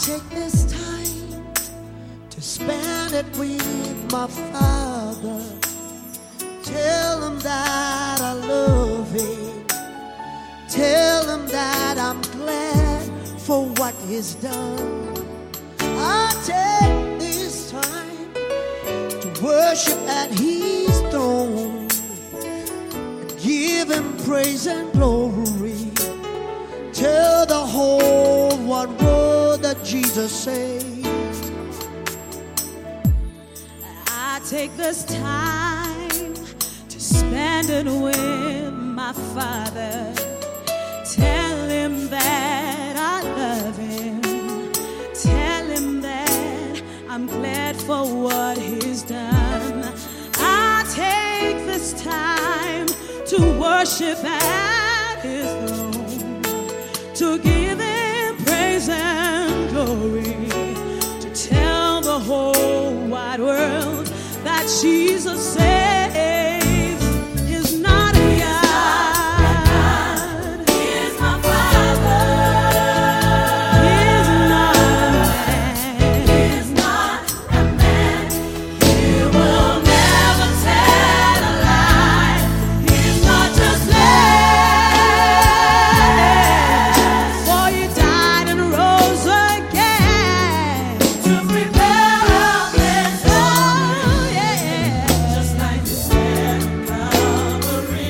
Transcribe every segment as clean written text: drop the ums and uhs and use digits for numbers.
take this time to spend it with my Father. Tell him that I love him. Tell him that I'm glad for what he's done. I take this time to worship at his throne and give him praise and glory. Tell the whole wide world that Jesus saved. I take this time to spend it with my Father. Tell him that I love him. Tell him that I'm glad for what he's done. I take this time to worship at his throne, to give him praise and glory, to tell the whole wide world that Jesus saves. He's not a God. He is my Father. He is not a man. He will never tell a lie. He's not just led. For he died and rose again to prepare a place. Oh yeah, just like you said on Calvary.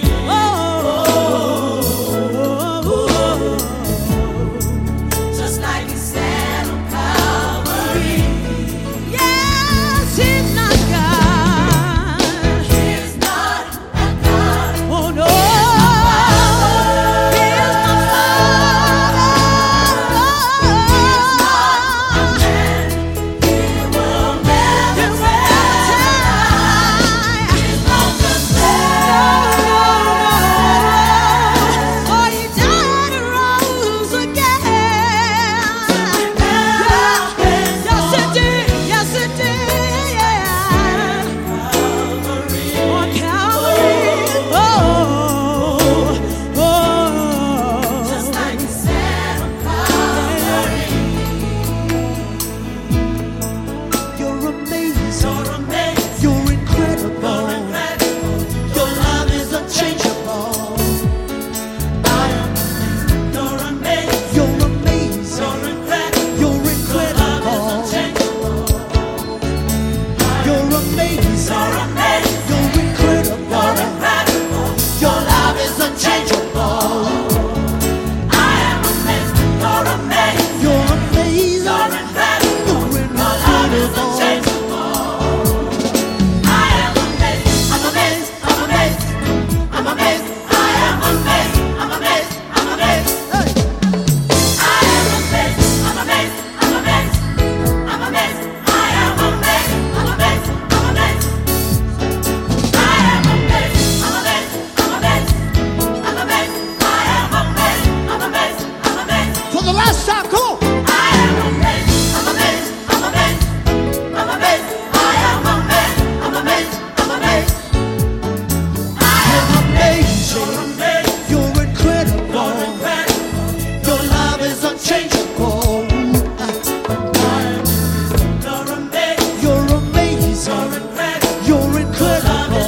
Just like you said on Calvary. Yes, he's not God. He's not a God. Oh no, he is my Father. He will never tell. He's not just for he died and rose again. Yes, it did. Yes, it did. Yeah. On Calvary. Just like you said on Calvary. You're amazing. You're incredible. Your love is unchangeable. You're amazing. You're incredible. You're amazing. You're incredible. Your love is unchangeable. You're amazing. You're incredible. I'm amazed. I am amazed. I'm amazed. I'm amazed. Hey. I am amazed. I'm amazed. I'm amazed. I'm amazed. I am amazed. I'm amazed. I'm amazed. I am amazed. I'm amazed. I'm amazed. I'm amazed. I am amazed. I'm amazed. I'm amazed. For the last time, come on. I am amazed. I'm amazed. I'm amazed. I'm amazed. I am amazed. I'm amazed. I'm amazed. You're amazing. You're incredible. Your love is unchangeable. You're amazing. You're incredible.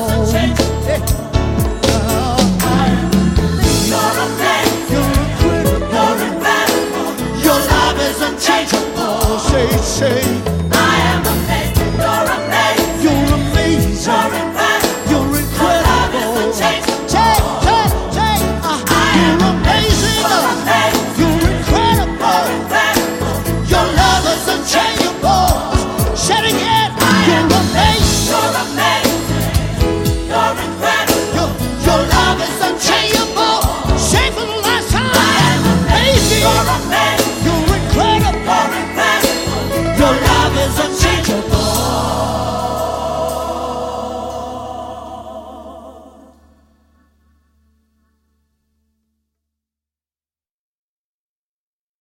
You're incredible. Your love is unchangeable. Say.